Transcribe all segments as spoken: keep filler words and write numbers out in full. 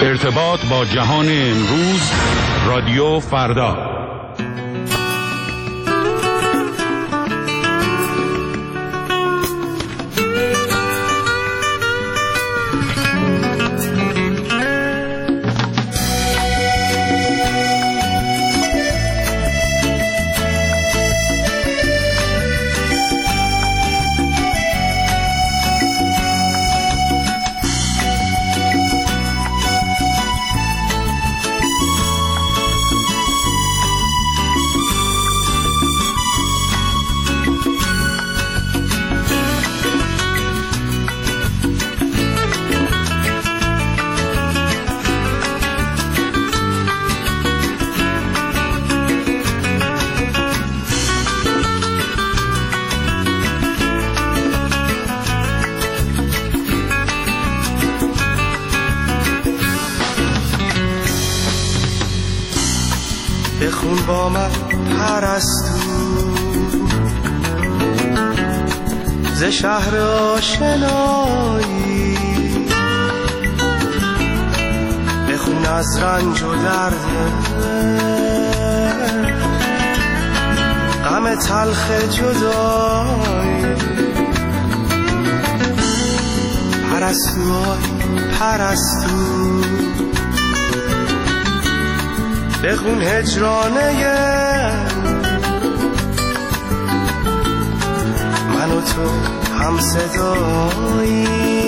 ارتباط با جهان امروز، رادیو فردا. بخون با من پرستو ز شهر آشنایی، بخون از رنج و درد غم تلخ جدایی. پرستو آی پرستو بخون هجرانه من و تو هم صدایی،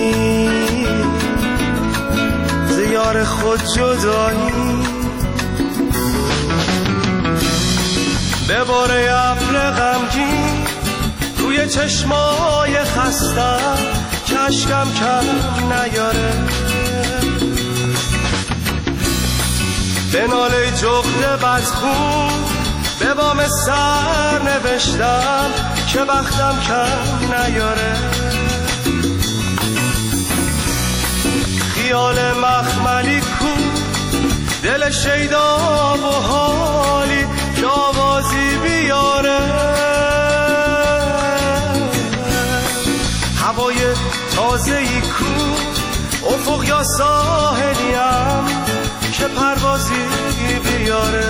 ز یار خود جدایی. بباره ابر غمگین روی چشمای خستم که اشکم کم نیاره، به ناله جغد بدخون به بام سر نوشتم که بختم کم نیاره. خیال مخملی کو دل شیدا و حالی که آوازی بیاره، هوای تازه‌ای کو افق یا ساحلیم که پروازی بیاره.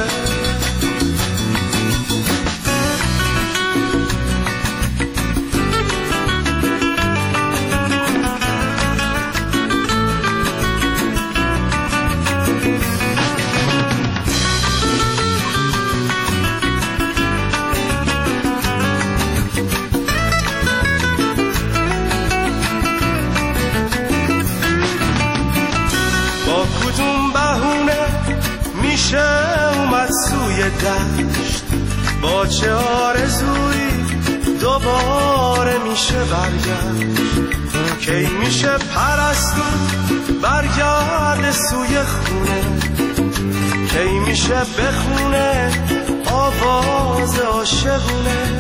با کدوم بهونه میشه اومد سوی دشت، با چه آرزویی دوباره میشه برگشت. کی میشه پرستو برگرد سوی خونه، کی میشه بخونه آواز عاشقونه.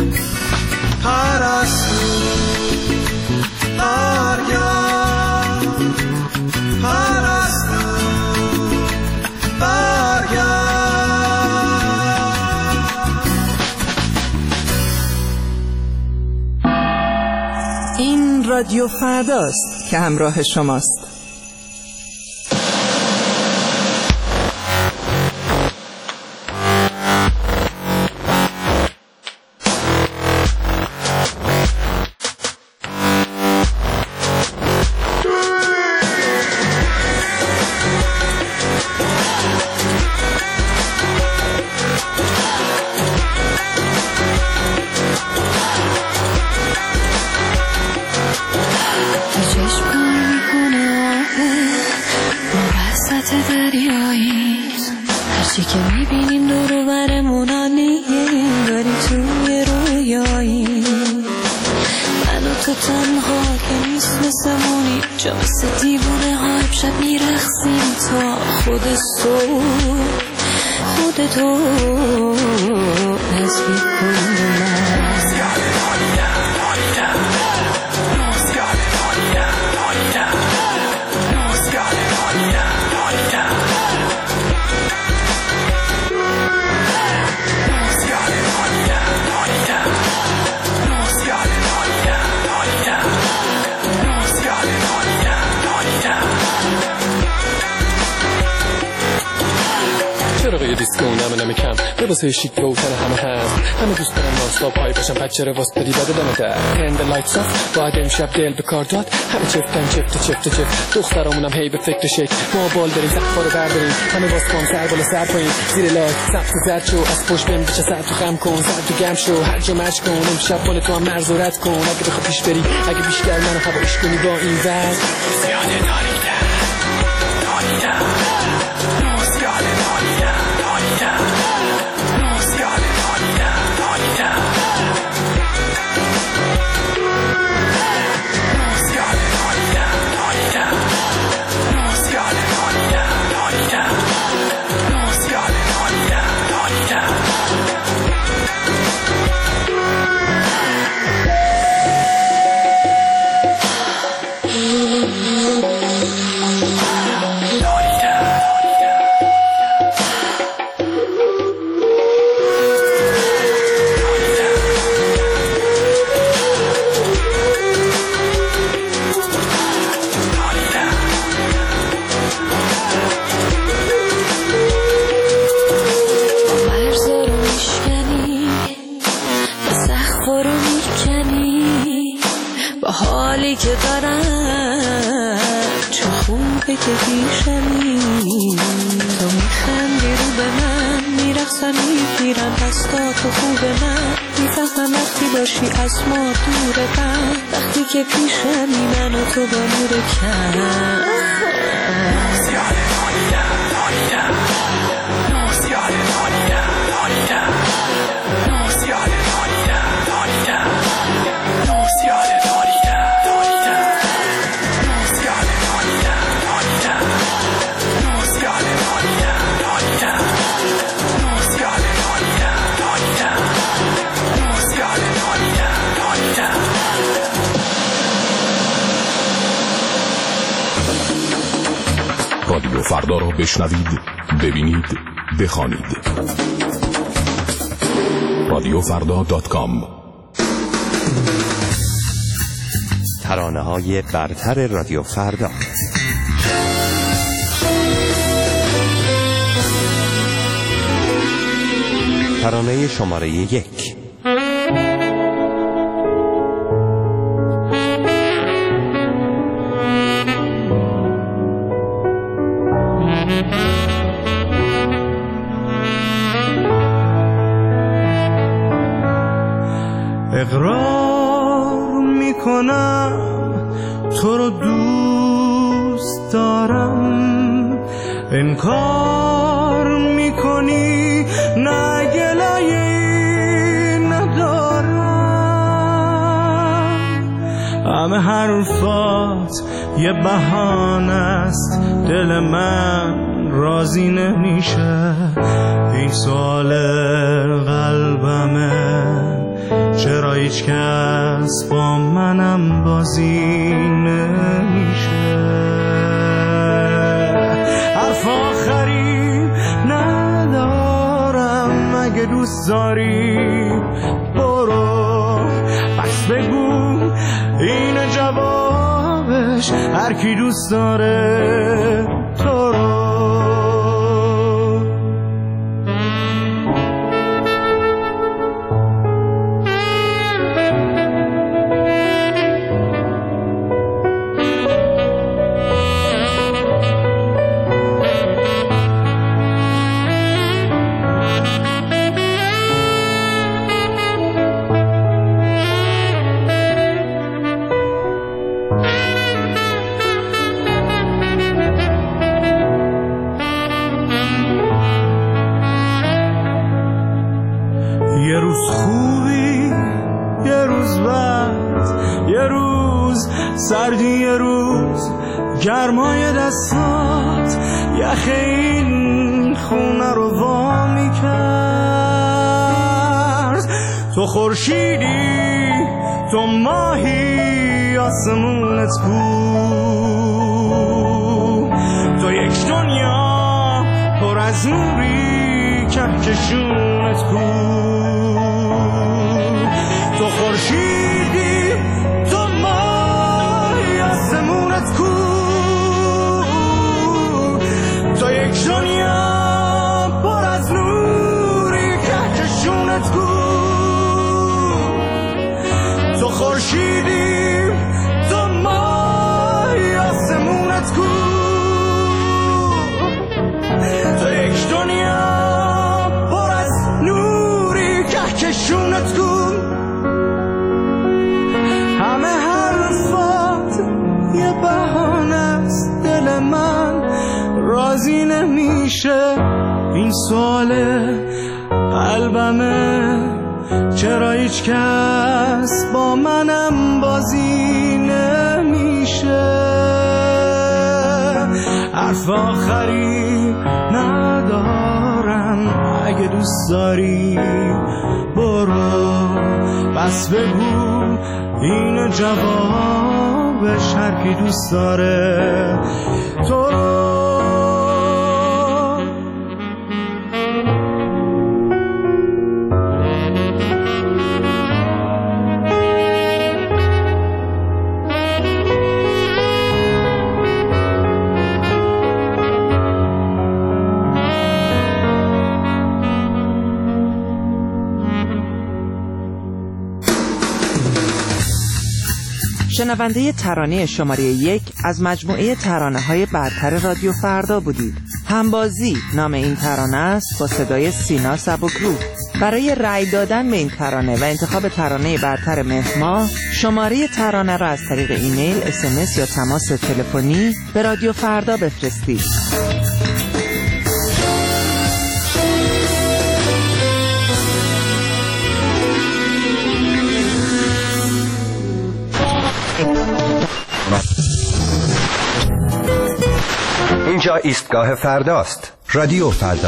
پرستو برگرد، پرستو برگرد. این رادیو فرداست که همراه شماست. هرچی که میبینیم دور و برمون آنیم، داریم توی رویایی. من و تو تنها که نیست مثلمونی، جا مثل دیوونه ها شب میرخصیم تا خود صبح. خودتو نزدیک کن به من. نمه نمه کم لباسه شیک و تن همه هست همه دوست دارن نانستاپ های باشن پچه رو واسه بدی بده دمه در هند لایتس آف باید امشب دل به کار داد همه چفتن چفت چفت چفت دخترامونم هی به فکر شک ما بال بریم سقفا رو برداریم همه باز کن سر بالا سر پایین زیر لایت سقف زرد شو از پشت بهم بچه سر تو خم کن سر تو گم شو هر جا مش کن امشب بال تو هم مرز و رد کن اگه بخواه پیش بری اگه بیشتر منو هوایش کنی با این وزن زیاده داریدم داریدم زیاده داریدم داریدم زیاده داریدم داریدم زیاده داریدم داریدم زیاده داریدم داریدم زیاده داریدم داریدم حالی که دارم چه خوبه که پیشمی تو میخندی رو به من میرقصم میگیرم دستا تو خوب من میفهمم وقتی باشی از ما دوره من وقتی که پیشمی من و تو با نور کم زیاده دانیدم دانیدم زیاده دانیدم دانیدم زیاده دانیدم دانیدم زیاده رادیو فردا را بشنوید، ببینید، بخوانید. رادیو فردا دات کام. ترانه های برتر رادیو فردا. ترانه شماره یک. اقرار میکنم تو رو دوست دارم انکار میکنی نه گلایه ندارم همه حرفات یه بهانه است دل من راضی نمیشه این سوال قلبمه چرا هیچ کس با منم بازی نمیشه حرف آخری ندارم اگه دوست داری برو پس بگو این جوابش هر کی دوست داره تو رو یه روز خوبی یه روز بد یه روز سردی یه روز گرمای دستات یخ این خونه رو وا میکرد تو خورشیدی تو ماهی آسمونت بود تو یک دنیا پر از نوری کهکشونت بود تو خورشیدی تو ماهی آسمونت کو تو یک دنیا پر از نور بازی نمیشه. این سوال قلبمه چرا هیچ کس با منم بازی نمیشه. حرف آخری ندارم، اگه دوست داری برو، بس بگو اینو جوابش هر کی دوست داره تو رو. شنونده ترانه شماره یک از مجموعه ترانه‌های برتر رادیو فردا بودید. همبازی نام این ترانه است با صدای سینا سبکرو. برای رأی دادن به این ترانه و انتخاب ترانه برتر مهر شماره ترانه را از طریق ایمیل، اس ام اس یا تماس تلفنی به رادیو فردا بفرستید. اینجا ایستگاه فرداست. رادیو فردا.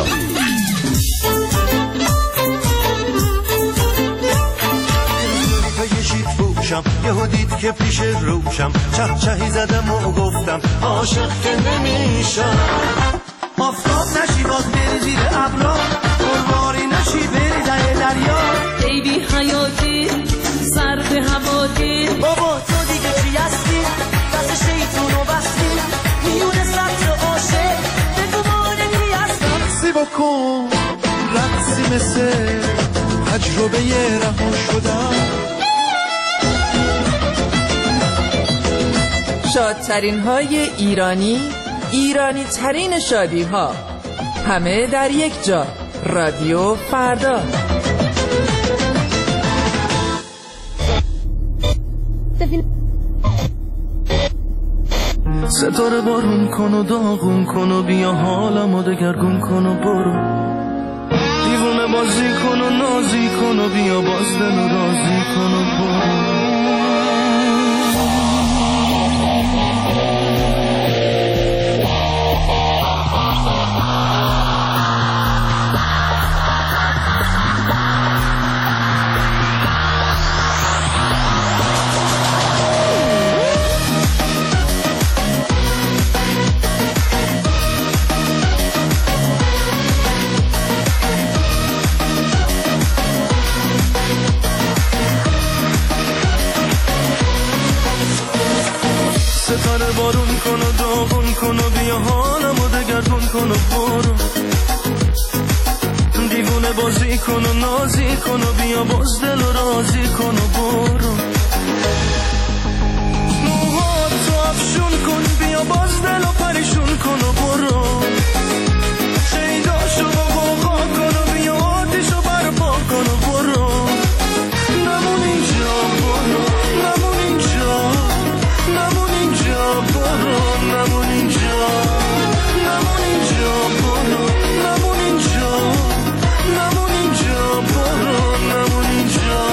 یهو دید که پیش روشم چه چهی زدم و گفتم عاشق که نمیشم. آفتاب نشی باز بری زیر ابرا، قربانی نشی بری در دریا. بیبی حیاتی سر به هواتی، بابا تو دیگه چی هستی؟ دست شیطون و بستی میونه سبز عاشق بگو مانگی هستم. سی بکن رقصی مثل تجربه رها شدم. شادترین های ایرانی، ایرانی ترین شادی ها، همه در یک جا. رادیو فردا. ستاره بارون کن و داغون کن و بیا حالمو دگرگون کن و برو. دیوونه بازی کن و نازی کن و بیا باز دل و رازی کن و برو. ستاره بارون کن و داغون کن و بیا حالمو دگرگون کن و برو. دیوونه بازی کن و نازی کن و بیا باز دل و رازی کن و برو. موهاتو افشون کن بیا باز دل و پریشون کن و برو. شیداشو با غوغا کن و بیا آتیشو برپا کن و برو. نمون اینجا برو، نمون اینجا، نمون اینجا برو، نمون اینجا، نمون اینجا برو، نمون اینجا، نمون اینجا برو، نمون اینجا.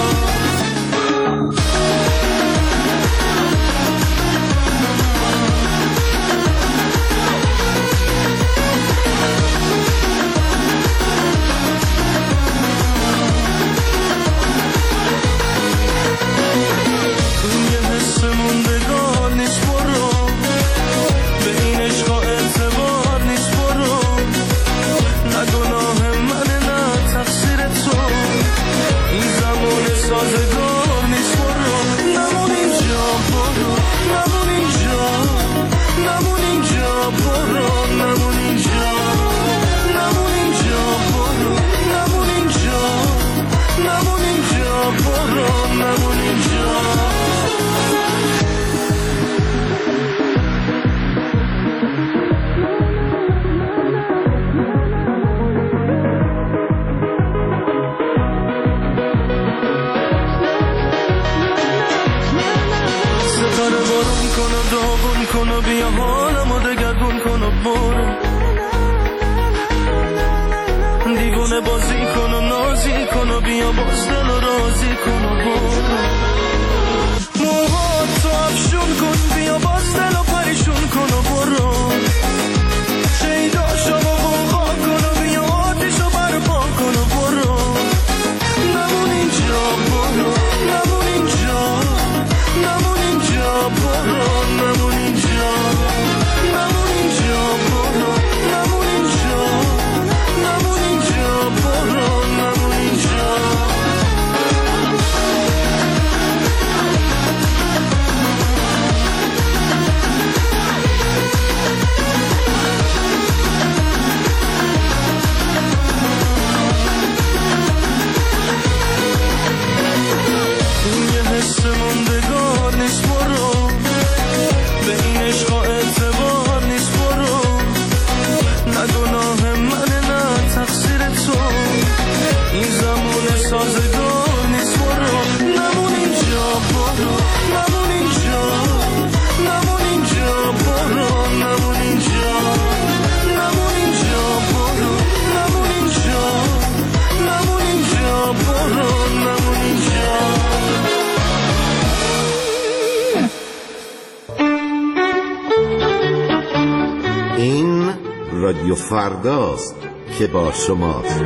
این رادیو فرداست که با شماست.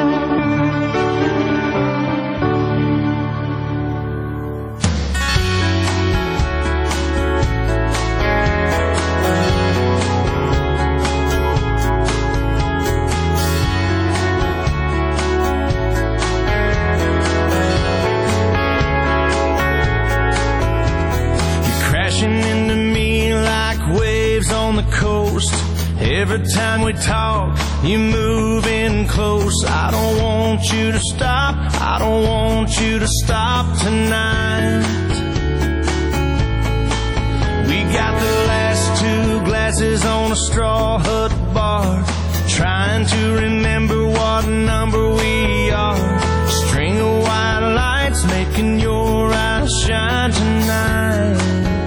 Every time we talk, you move in close. I don't want you to stop. I don't want you to stop tonight. We got the last two glasses on a straw hut bar, trying to remember what number we are. String of white lights making your eyes shine tonight.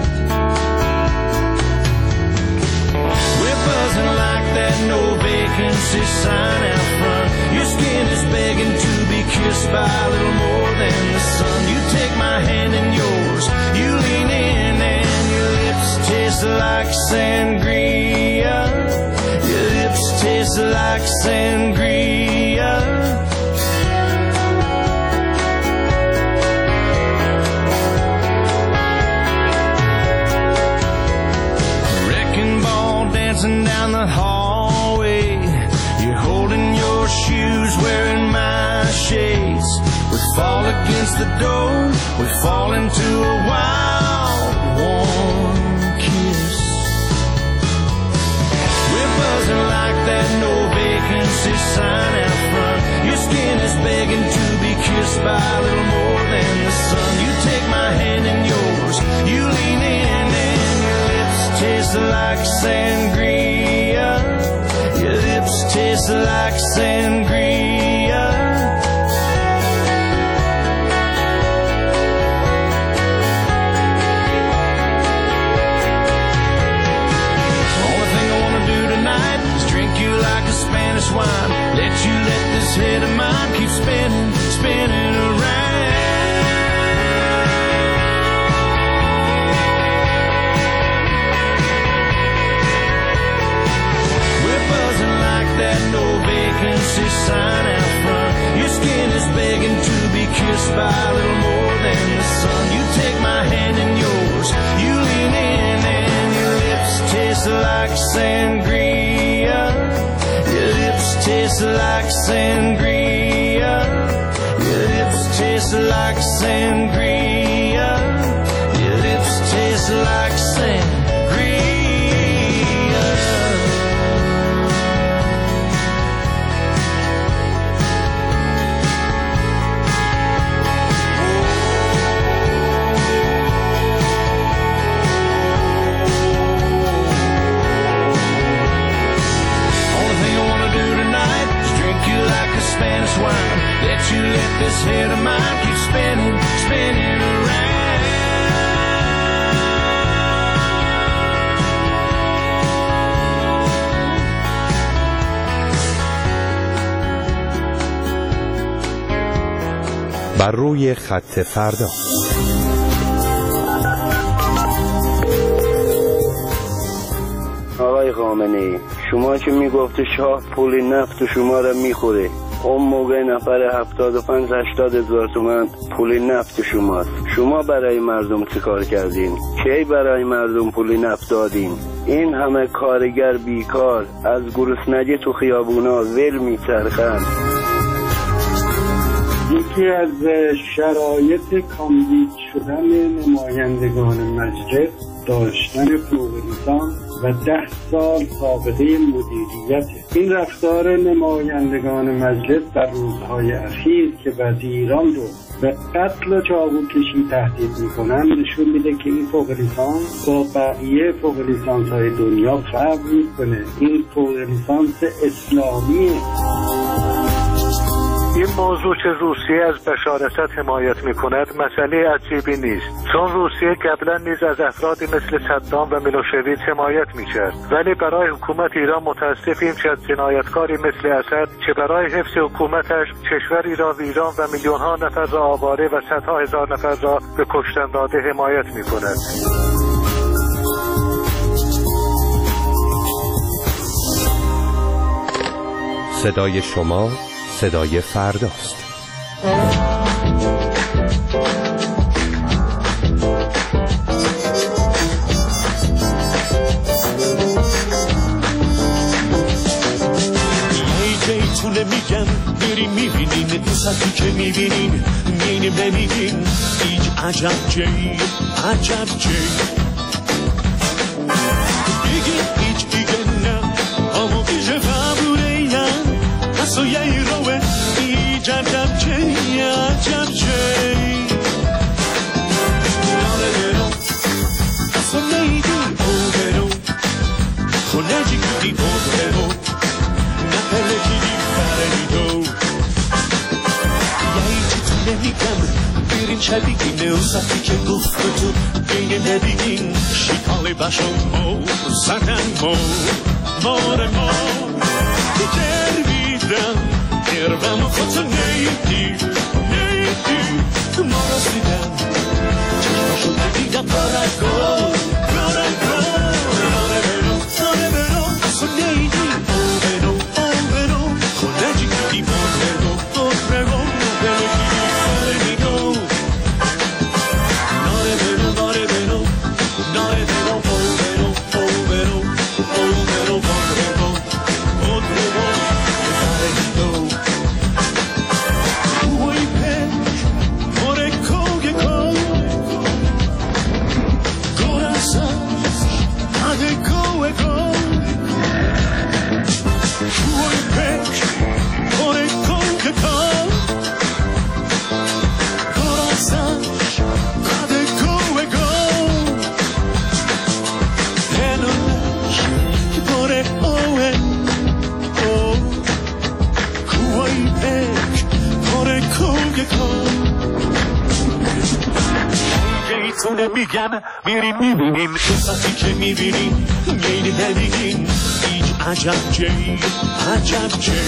Like that no vacancy sign out front. Your skin is begging to be kissed by a little more than the sun. You take my hand in yours, you lean in and your lips taste like sangria. Your lips taste like sangria. Dancing down the hallway, you're holding your shoes, wearing my shades. We fall against the door, we fall into a wild, warm kiss. We're buzzing like that no vacancy sign out front. Your skin is begging to be kissed by a little more than the sun. You take my hand in yours, you lean in and your lips taste like sangria. Your lips taste like sangria. Only thing I wanna do tonight is drink you like a Spanish wine. Let you let this head of mine keep spinning, spinning around. That no vacancy sign out front. Your skin is begging to be kissed by a little more than the sun. You take my hand in yours, you lean in and your lips taste like sangria. Your lips taste like sangria. Your lips taste like sangria. Your lips taste like sangria. Spanish wine. Let you let this head of mine keep spinning, spinning around. بر روی خط فردا. آقای خامنه‌ای، شما که میگفتی شاه پول نفت شما را میخوره، اون موقع نفر هفتاد و پنج هشتاد هزار تومن پول نفت شماست. شما برای مردم چه کار کردین؟ کی برای مردم پول نفت دادین؟ این همه کارگر بیکار از گرسنگی تو خیابونا ول میچرخن. یکی از شرایط کاندید شدن نمایندگان مجلس داشتن فوق لیسانس و ده سال سابقه مدیریت. این رفتار نمایندگان مجلس در روزهای اخیر که وزیران رو به قتل و چاقو کشی تهدید میکنن نشون میده که این فوق لیسانس با بقیه فوق لیسانس های دنیا فرق میکنه. این فوق لیسانس اسلامیه. این موضوع که روسیه از بشار اسد حمایت میکند مسئله عجیبی نیست، چون روسیه قبلا نیز از افرادی مثل صدام و میلوشویچ حمایت میکرد، ولی برای حکومت ایران متاسفیم که از جنایتکاری مثل اسد که برای حفظ حکومتش کشوری را ویران و میلیونها نفر را آواره و صدها هزار نفر را به کشتن داده حمایت میکند. صدای شما صدای فرداست. تونه میگم بریم میبینین دوستی که میبینین میینیم نمیگین هیچ عجب جی عجب جی بگین هیچ دیگه نه اما بیشه قبوله یا اصلا یه روه هیچ عجب جی عجب جی ناره برو اصلا نیدی او برو خونه جی کدی او برو نه پلکی نمیگم بریم چه بگیم اوسطی که گفت تو بین نبیگیم شکال بشم مو زدن مو مار ما گربیدم گربم خودتو نیدی نیدی ما را سیدم چشمشو دیدم بارگو بارگو ناره برو ناره برو اصلا نیدی او برو او برو خونه جی کدی ما برو او برو میگم میریم میبینیم دوستی که میبینیم میلی نمیگیم هیچ عجب جی عجب جی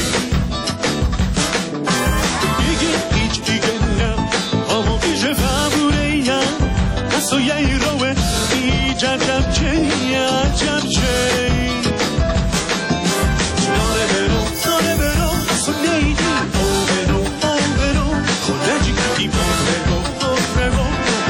بگیم هیچ دیگه نه اما بیشه قبوله یا اصلا یه روه هیچ عجب جی عجب جی ناره برو ناره برو اصلا نیدی او برو او برو خونه جی کدی او برو او برو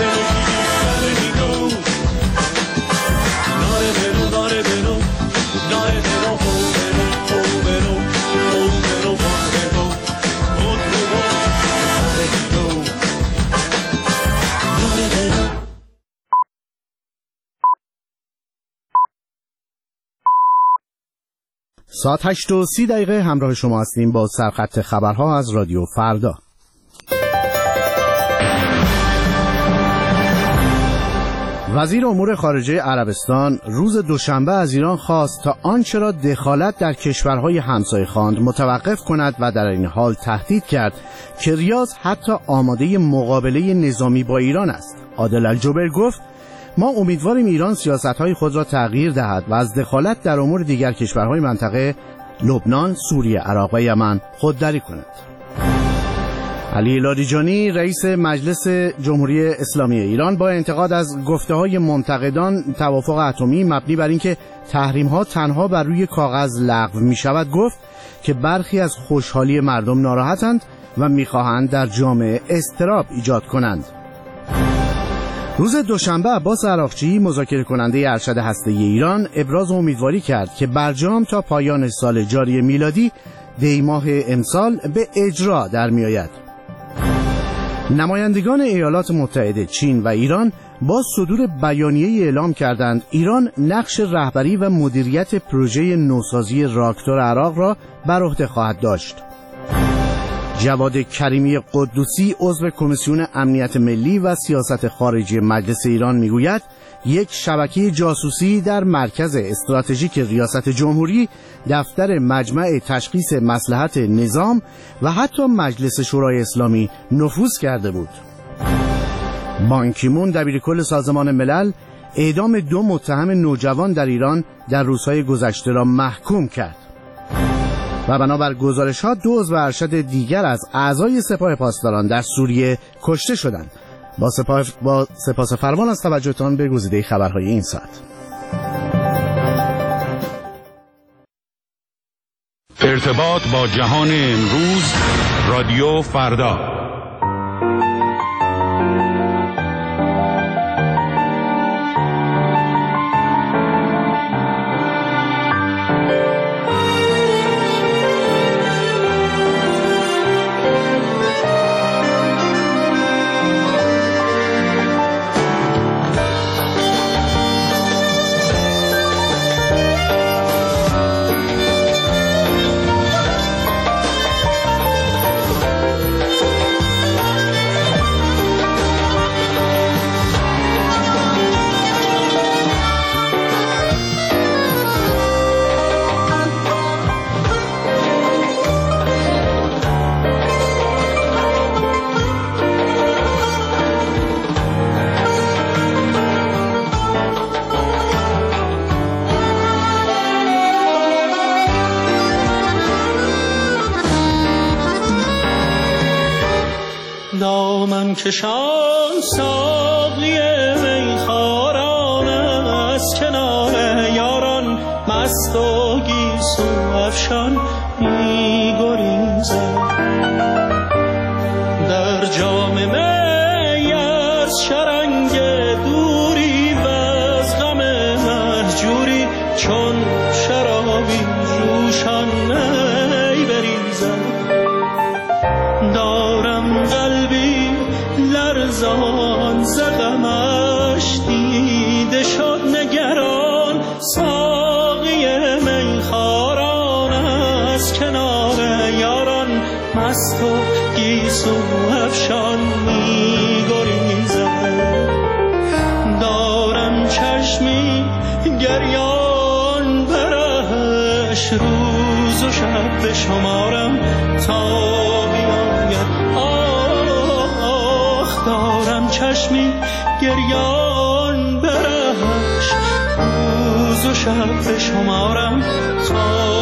ساعت هشت و سی دقیقه همراه شما هستیم با سرخط خبرها از رادیو فردا. وزیر امور خارجه عربستان روز دوشنبه از ایران خواست تا آنچه را دخالت در کشورهای همسایه خواند متوقف کند و در این حال تهدید کرد که ریاض حتی آماده مقابله نظامی با ایران است. عادل الجبر گفت ما امیدواریم ایران سیاست‌های خود را تغییر دهد و از دخالت در امور دیگر کشورهای منطقه لبنان، سوریه، عراق و یمن خودداری کند. علی لاریجانی رئیس مجلس جمهوری اسلامی ایران با انتقاد از گفته‌های منتقدان توافق اتمی مبنی بر اینکه تحریم‌ها تنها بر روی کاغذ لغو می‌شود گفت که برخی از خوشحالی مردم ناراحتند و می‌خواهند در جامعه اضطراب ایجاد کنند. روز دوشنبه عباس عراقچی مذاکره کننده ارشد هسته‌ای ایران ابراز امیدواری کرد که برجام تا پایان سال جاری میلادی دی ماه امسال به اجرا در میآید. نمایندگان ایالات متحده، چین و ایران با صدور بیانیه اعلام کردند ایران نقش رهبری و مدیریت پروژه نوسازی راکتور عراق را بر عهده خواهد داشت. جواد کریمی قدوسی عضو کمیسیون امنیت ملی و سیاست خارجی مجلس ایران میگوید یک شبکه جاسوسی در مرکز استراتژیک ریاست جمهوری، دفتر مجمع تشخیص مصلحت نظام و حتی مجلس شورای اسلامی نفوذ کرده بود. بان کی مون دبیرکل سازمان ملل اعدام دو متهم نوجوان در ایران در روزهای گذشته را محکوم کرد و بنابر گزارش‌ها دو عضو ارشد دیگر از اعضای سپاه پاسداران در سوریه کشته شدند. با سپاه با سپاس فرمان از توجهتان به گزیده خبرهای این ساعت. ارتباط با جهان امروز رادیو فردا. دامن کشان ساقی میخواران از کنار یاران مست و گیسو افشان می‌گریزد در جام می از شرنگ دوری و از غم مهجوری چون شرابی جوشان می بریزد دارم قلبی لرزان ز غمش دیده شد نگران ساقی میخواران از کنار یاران مست و گیسو افشان می‌گریزد دارم چشمی گریان برهش روز و شب به شمارم تا دارم چشمی گریان برهش روز و شب به شمارم تا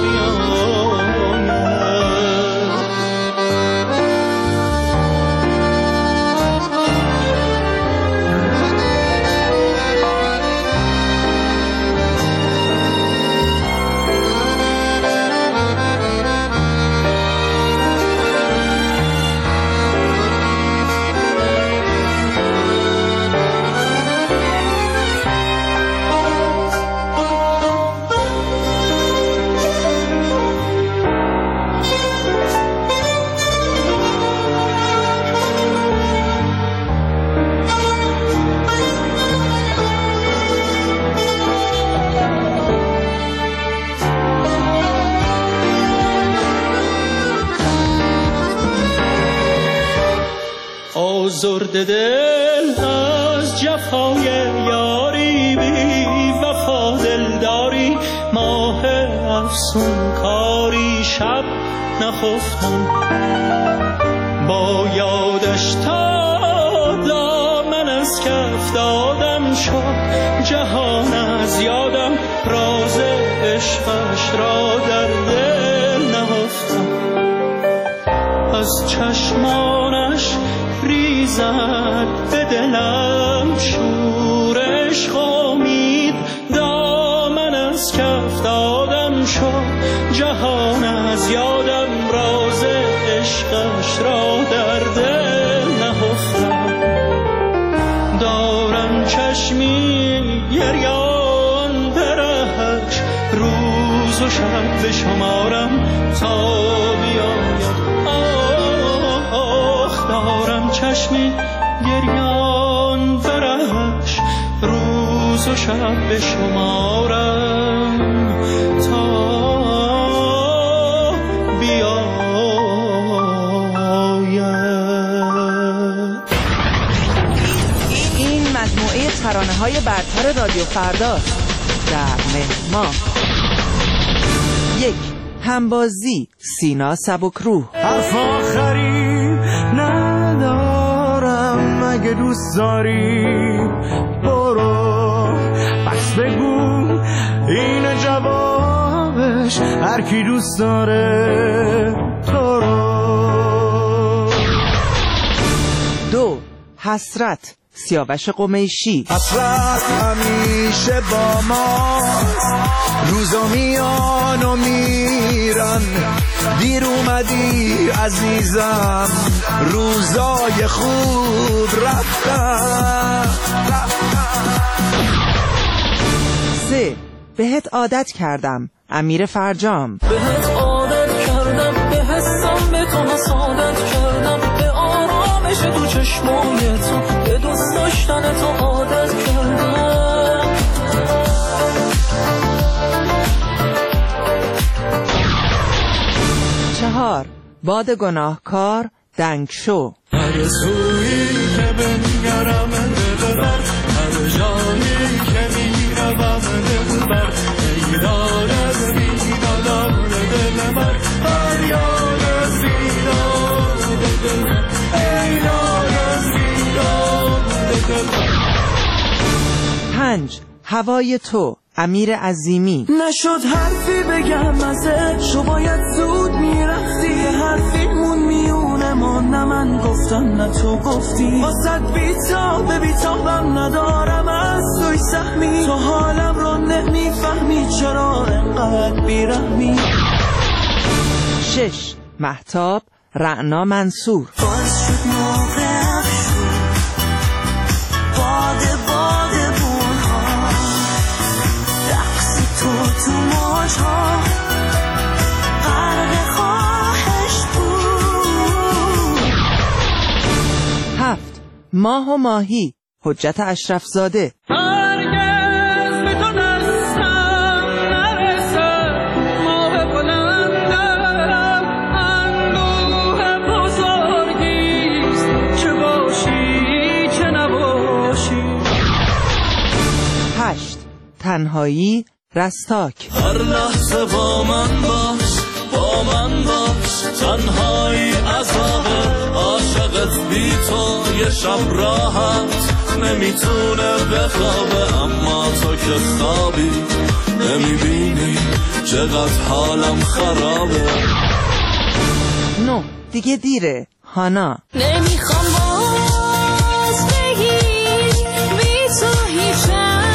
آزرده دل از جفای یاری بی وفا دلداری ماه افسون کاری شب نخفتم با یادش تا دامن از کف دادم شد جهان از یادم راز عشقش را در دل نهفتم از چشمانش ریزد به دلم شور عشق امید دامن از کف دادم شد جهان از یادم راز عشقش را در دل نهفتم دارم چشمی گریان برهش روز و شب به شمارم تا بیاید دارم چشمی گریان برهش روز و شب به شمارم تا بیاید. این مجموعه ترانه‌های برتر رادیو فرداست. در مهما یک همبازی سینا سبکروح. حرف آخری ندارم اگه دوست داری برو بس بگو این جوابش هر کی دوست داره تو رو. دو حسرت سیاوش قمیشی. حسرت همیشه با ما روزا میان و میرن رفتن دیر اومدی عزیزم روزای خوب رفتن. سه بهت عادت کردم امیر فرجام. بهت عادت کردم به حسم به تو عادت کردم به آرامش تو چشمای تو به دوست داشتن تو عادت کردم. چهار باد گناهکار دنگ شو. هر سویی که بنگرم دل بر هر جایی که میروم دل بر ایدار از بیدار دل بر فریاد از بیدار دل بر ایدار از بیدار دل بر. پنج هوای تو امیر عظیمی. نشد حرفی بگم ازت شو باید زود میرفتی حرفیمون میونه ما نه من گفتم نه تو گفتی واسد بیتاب بیتابم ندارم از توی سهمی تو حالم رو نمیفهمی چرا انقدر بیرحمی. شش مهتاب رعنا منصور. باز شد موقع افشون باده باده بونها رقص تو تو موجها غرق خواهش بود. هفت ماه و ماهی حجت اشرف زاده. هرگز به تو دستم نرسه ماه بلندم اندوه بزرگیست چه باشی چه نباشی. هشت تنهایی رستاک. هر لحظه با من باش با من باش تنهایی عذابه عاشقت بی تو یه شب راحت نمیتونه بخوابه اما تو که خوابی نمیبینی چقدر حالم خرابه. نه دیگه دیره هانا. نمیخوام باز بگی بی تو هیچم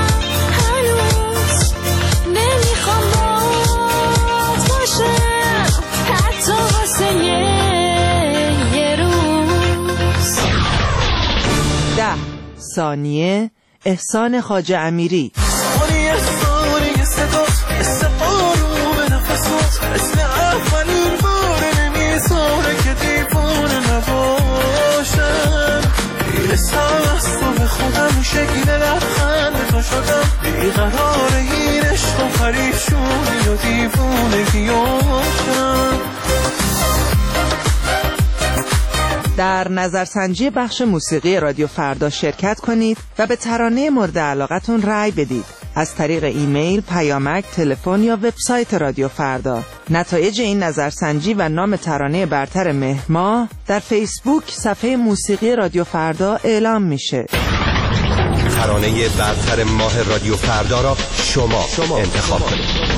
هنوز نمیخوام باز باشم حتی واسه یه روز. ده ثانیه احسان خواجه امیری. ثانیه ثانیه صدات مثل آروم نفسات مثل اولین بار نمیذاره که دیوانه نباشم میرسم از تو به خودم شکل لبخند تو شدم بیقرار این عشق و پریشونی و دیوانگیاشم. در نظرسنجی بخش موسیقی رادیو فردا شرکت کنید و به ترانه مورد علاقتون رأی بدید از طریق ایمیل، پیامک، تلفن یا وبسایت رادیو فردا. نتایج این نظرسنجی و نام ترانه برتر مهر ماه در فیسبوک صفحه موسیقی رادیو فردا اعلام میشه. ترانه برتر ماه رادیو فردا را شما, شما انتخاب کنید.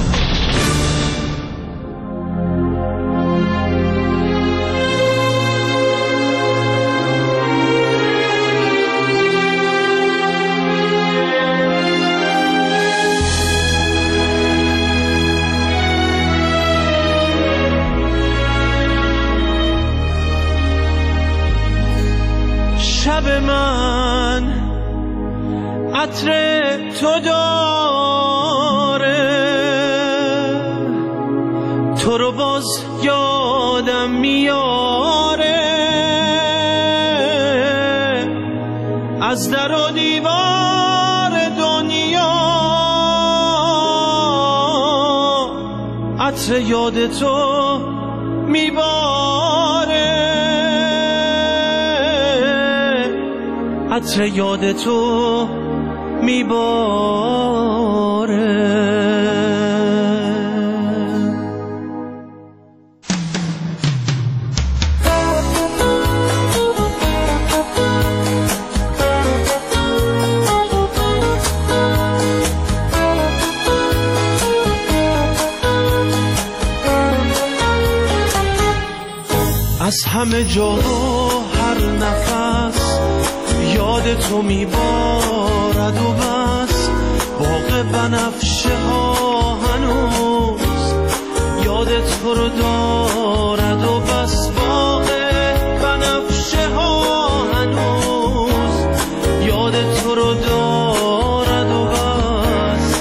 شب من عطر تو داره تو رو باز یادم میاره از در و دیوار دنیا عطر یاد تو میباره عطر یاد تو میباره. از همه جا هر نفس یاد تو میبارد و بس باغ بنفشه ها هنوز یاد تو رو دارد و بس باغ بنفشه ها هنوز یاد تو رو دارد و بس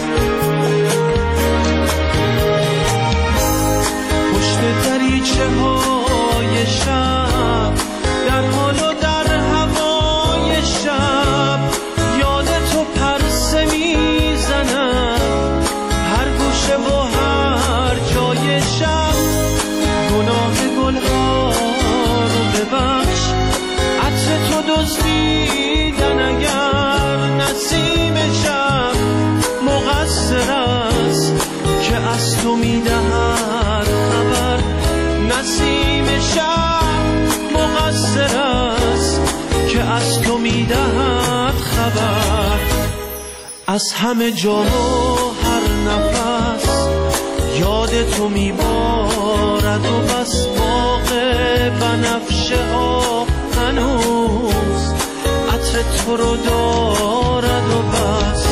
پشت دریچه های شب در حال و در هوای شب یاد تو پرسه میزند هر گوشه و هر جای شب گناه گلها رو ببخش عطر تو دزدیدن اگر نسیم شب مقصر است که از تو میدهد خبر نسیم شب مقصر است که از تو میدهد خبر از همه جا و هر نفس یاد تو میبارد و بس باغ بنفشه ها هنوز عطر تو رو دارد و بس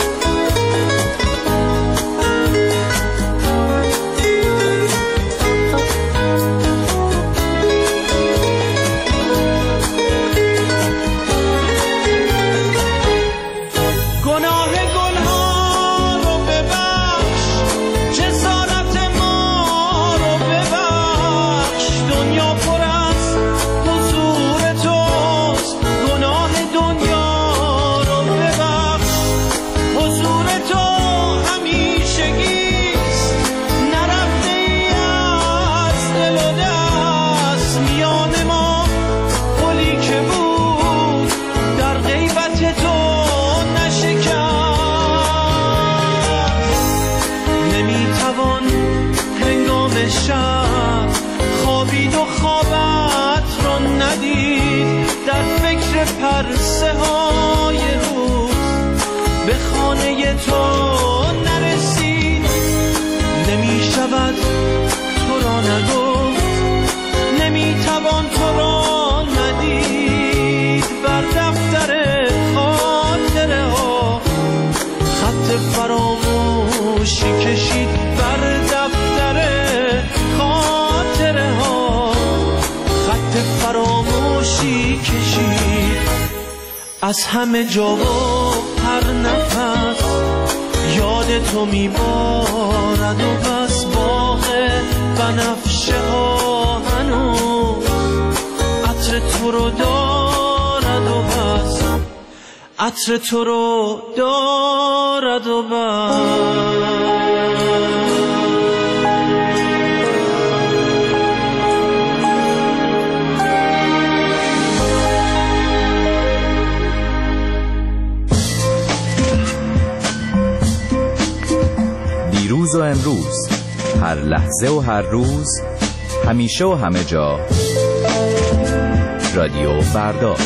شب خوابید و خوابت رو ندید در فکر پرسه های روز به خانه تو نرسید نمی شود تو را نگفت نمی توان تو را ندید بر دفتر خاطره ها خط فراموشی کشید بر دفتر خاطره ها خط فراموشی کشید از همه جا و هر نفس یاد تو میبارد و بس باغ بنفشه ها هنوز عطر تو رو دارد و بس عطر تو رو دارد و بس دیروز و امروز هر لحظه و هر روز همیشه و همه جا رادیو فردا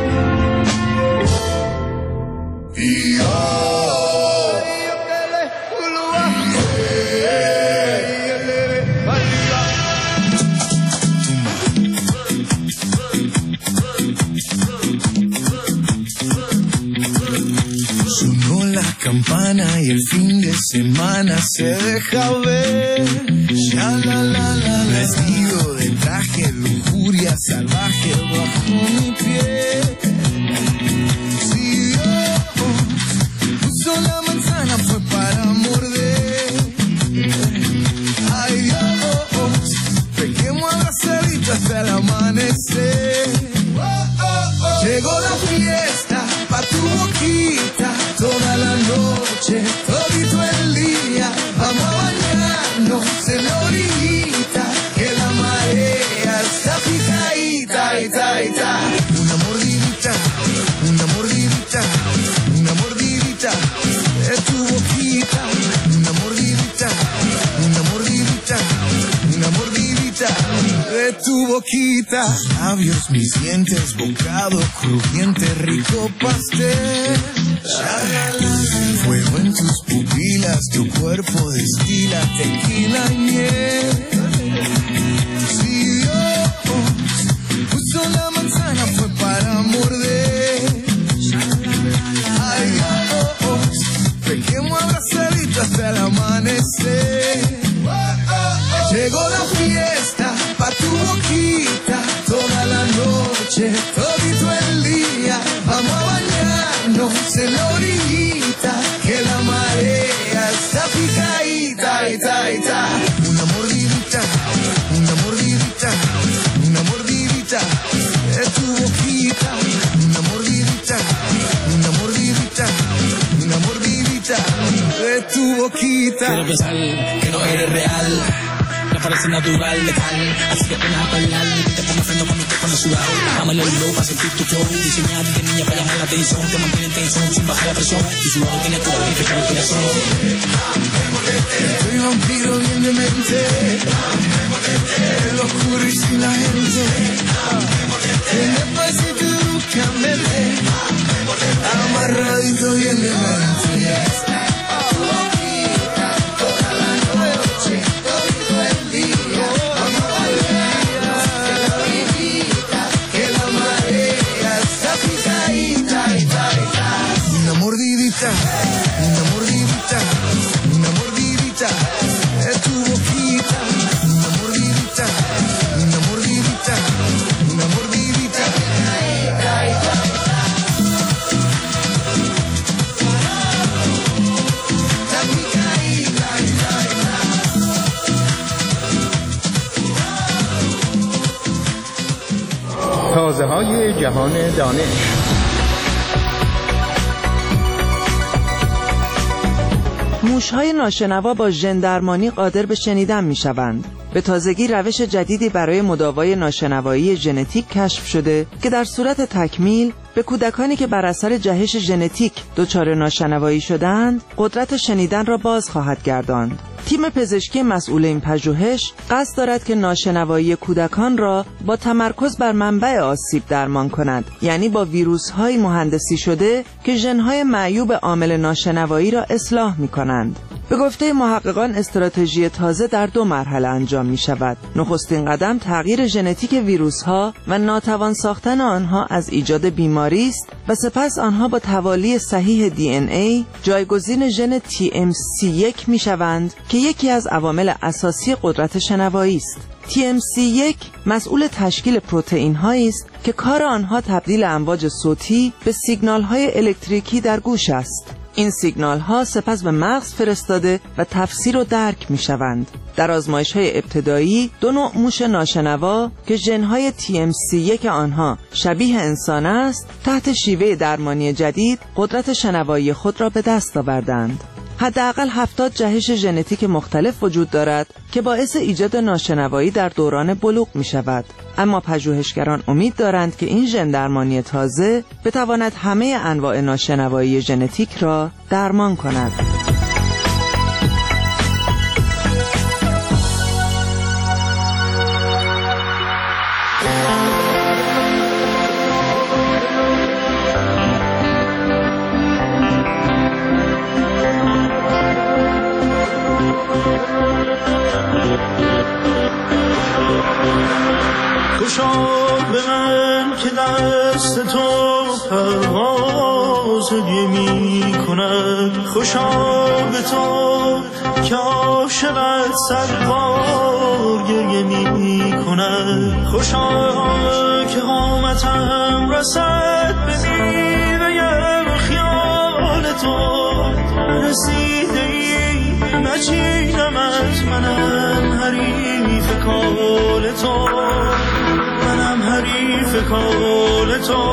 campana y el fin de semana se deja ver. Ya la la la, vestido de traje, lujuria salvaje bajo mi piel. Si Dios puso la manzana fue para morder. Ay Dios, pequemos abrazaditos hasta el amanecer. Llegó la fiesta pa' tu boquita, toda la noche, todito el día, vamos a bañarnos en la orillita, que la marea está picadita, ita, ita. Una mordidita, una mordidita, una mordidita de tu boquita, una mordidita, una mordidita, una mordidita de tu boquita. Labios, mis dientes, bocado crujiente, rico pastel. Fuego en tus pupilas, tu cuerpo destila tequila y miel. Si Dios puso la manzana fue para morder. Ay Dios, pequemos abrazaditos hasta el amanecer. Llegó la vita, vita. Un amor di vita, un amor di vita, un amor di vita. E tu boquita, un amor di vita, un amor di vita, un amor di vita. E tu boquita. Quiero pensar que no eres real, me parece natural, letal. Así que pena a bailar, te pongo freno con mi teléfono sudado. Dámelo el low para sentir tu flow. Diseñar de niña para llamar la atención, te mantiene en tensión sin bajar la presión. Y si no lo tienes, tú lo tienes que respiración. Soy vampiro bien demente, locura y sin la gente. Después de tu cambiante, amarradito bien demente. Una mordidita, una mordidita, es tu boquita. Una mordidita, una mordidita, una mordidita. تازه های جهان دانش. موش‌های ناشنوا با ژن درمانی قادر به شنیدن می‌شوند. به تازگی روش جدیدی برای مداوای ناشنوایی ژنتیک کشف شده که در صورت تکمیل به کودکانی که بر اثر جهش ژنتیک دچار ناشنوایی شدند، قدرت شنیدن را باز خواهد گرداند. تیم پزشکی مسئول این پژوهش قصد دارد که ناشنوایی کودکان را با تمرکز بر منبع آسیب درمان کند، یعنی با ویروس‌های مهندسی شده که ژن‌های معیوب عامل ناشنوایی را اصلاح می‌کنند. به گفته محققان استراتژی تازه در دو مرحله انجام می شود. نخستین قدم تغییر ژنتیک ویروس ها و ناتوان ساختن آنها از ایجاد بیماری است و سپس آنها با توالی صحیح دی ان ای جایگزین ژن تی ام سی یک می شوند که یکی از عوامل اساسی قدرت شنوایی است. تی ام سی یک مسئول تشکیل پروتئین هایی است که کار آنها تبدیل امواج صوتی به سیگنال های الکتریکی در گوش است. این سیگنال ها سپس به مغز فرستاده و تفسیر و درک می شوند. در آزمایش های ابتدایی دو نوع موش ناشنوا که ژن های تی ام سی یک آنها شبیه انسان است، تحت شیوه درمانی جدید قدرت شنوایی خود را به دست آوردند. حداقل هفتاد جهش ژنتیک مختلف وجود دارد که باعث ایجاد ناشنوایی در دوران بلوغ می شود. اما پژوهشگران امید دارند که این ژن درمانی تازه بتواند همه انواع ناشنوایی ژنتیک را درمان کند. خوشا به من که دست تو پرواز هدیه می کند، خوشا به تو که عاشقت صد بار گریه می کند، خوشا که قامتم رسد به میوه خیال تو، رسیده ای نچینمت، منم حریف کال تو، منم حریف کال تو،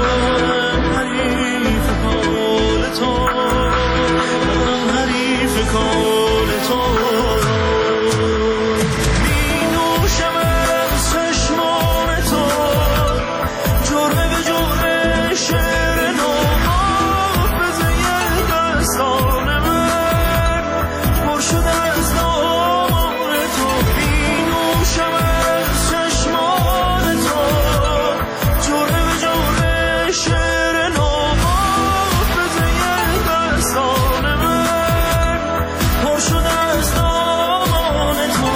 حریف کال تو، منم حریف کال تو. می نوشم از چشمان تو، جرمه به جرمه شعر نو، حافظه دستان من پر شده از دامان تو. می نوشم از چشمان تو، جرمه به جرمه شعر نو، حافظه دستان من پر شده از دامان تو.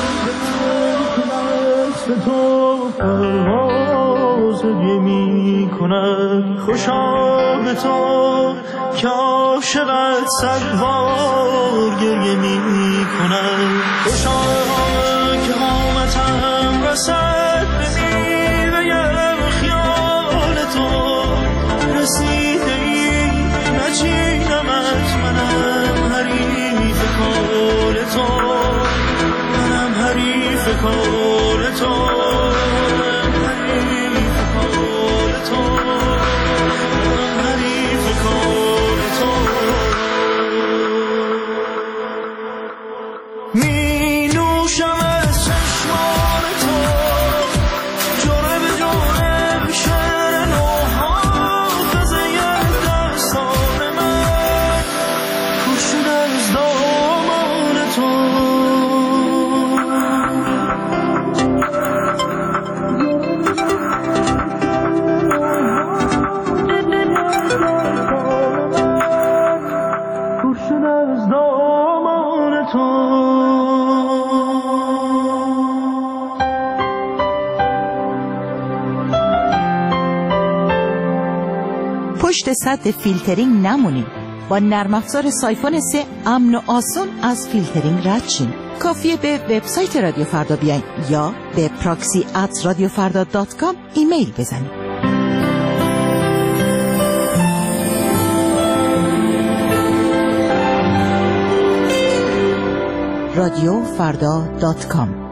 دست تو پرواز هدیه می کنم. خوشا به تو که عاشقت صد بار گریه می کنم. خوشا که قامتم رسد به میوه خیال تو. رسیده ای نچینمت، منم حریف کار تو. منم حریف کار تو. پشت سد فیلترینگ نمونید. با نرم افزار سایفون سه امن و آسان از فیلترینگ رد شین. کافیه به وبسایت رادیو فردا بیاین یا به پراکسی ات رادیو فردا دات کام ایمیل بزنید. رادیو فردا دات کام.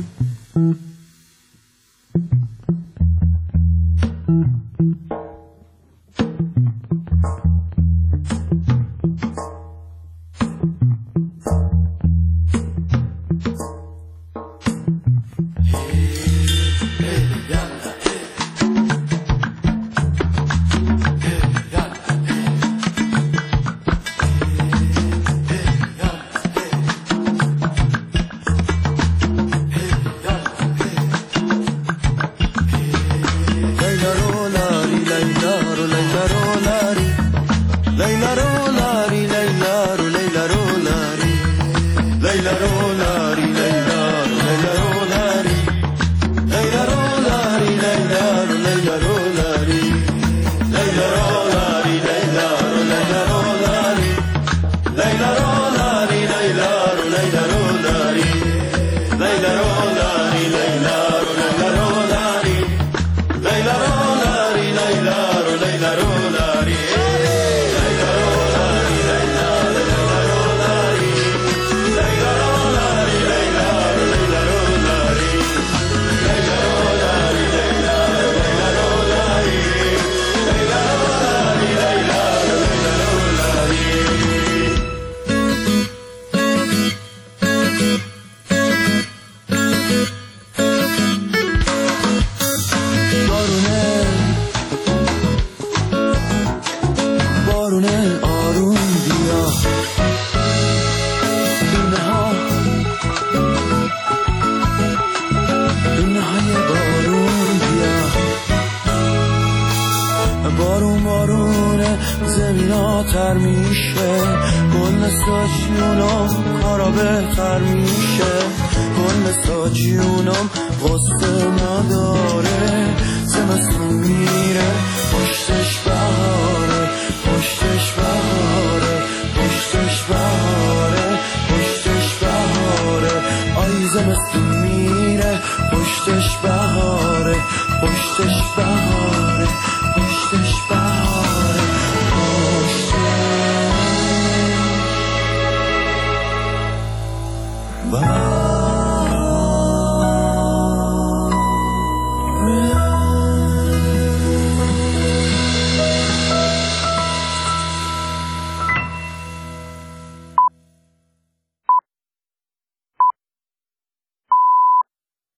تر میشه گل استاجیونم کارا بهتر میشه گل استاجیونم غصه نداره زمستون میره پشتش بهاره پشتش بهاره پشتش بهاره پشتش بهاره آی زمستون میره پشتش بهاره پشتش بهاره